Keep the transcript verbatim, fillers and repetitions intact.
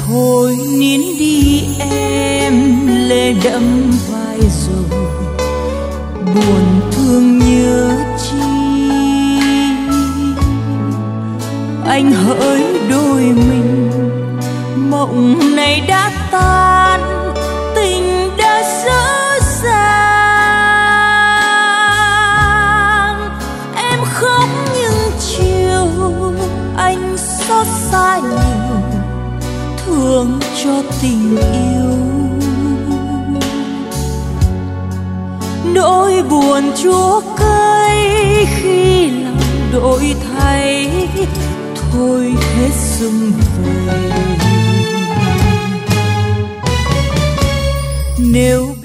Thôi nín đi em, lệ đẫm vai rồi, buồn thương nhớ chi. Anh hỡi đôi mình, mộng này đã tan, tình đã dở dàng. Em khóc những chiều, anh xót xa nhiều, thương cho tình yêu. Nỗi buồn chúa cay khi lòng đổi thay, thôi hết sum vầy. Nếu